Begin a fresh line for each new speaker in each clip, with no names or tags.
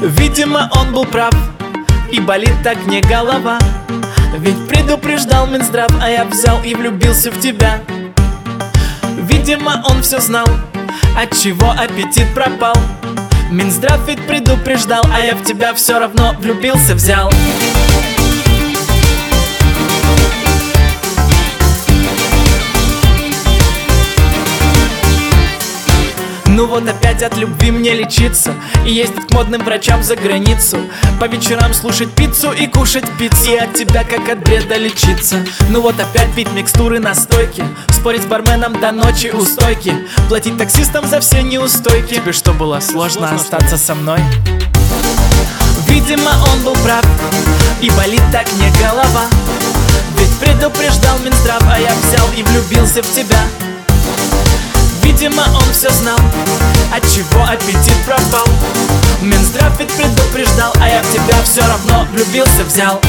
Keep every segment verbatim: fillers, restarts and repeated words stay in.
Видимо, он был прав, и болит так не голова. Ведь предупреждал Минздрав, а я взял и влюбился в тебя. Видимо, он все знал, отчего аппетит пропал. Минздрав ведь предупреждал, а я в тебя все равно влюбился, взял. Ну вот опять от любви мне лечиться и ездить к модным врачам за границу, по вечерам слушать пиццу и кушать пиццу, и от тебя как от бреда лечиться. Ну вот опять пить микстуры на стойке, спорить с барменом до ночи у стойки, платить таксистам за все неустойки. Тебе что, было сложно остаться со мной? Видимо, он был прав, и болит так не голова. Ведь предупреждал Минздрав, а я взял и влюбился в тебя. Видимо, он все знал, отчего аппетит пропал. Минздрав ведь предупреждал, а я в тебя все равно влюбился, взял.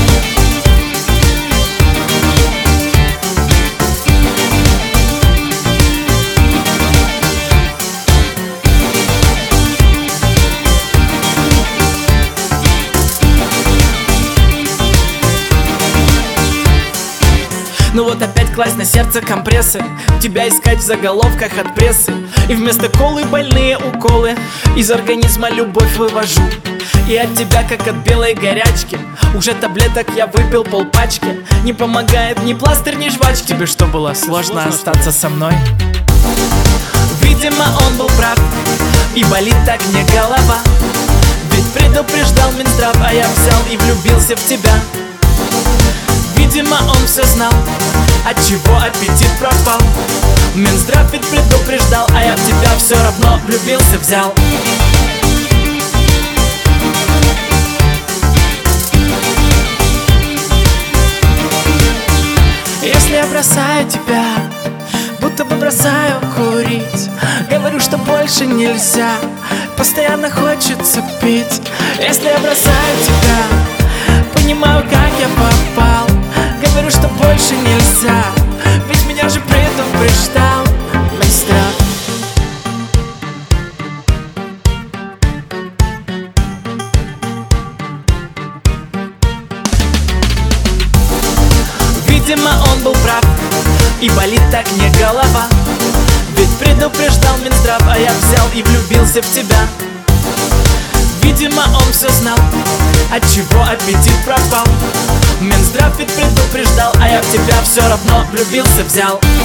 Ну вот опять класть на сердце компрессы, тебя искать в заголовках от прессы, и вместо колы больные уколы из организма любовь вывожу. И от тебя как от белой горячки уже таблеток я выпил полпачки. Не помогает ни пластырь, ни жвачки. Тебе что, было сложно остаться со мной? Видимо, он был прав, и болит так не голова. Ведь предупреждал Минздрав, а я взял и влюбился в тебя. Видимо, он все знал, отчего аппетит пропал. Минздрав ведь предупреждал, а я в тебя все равно влюбился, взял. Если я бросаю тебя, будто бы бросаю курить, говорю, что больше нельзя, постоянно хочется пить. Если я бросаю тебя, понимаю, как я попал, говорю, что больше нельзя, ведь меня же предупреждал Минздрав. Видимо, он был прав, и болит так не голова. Ведь предупреждал Минздрав, а я взял и влюбился в тебя. Видимо, он все знал, отчего аппетит пропал. Минздрав ведь предупреждал, а я в тебя все равно влюбился, взял.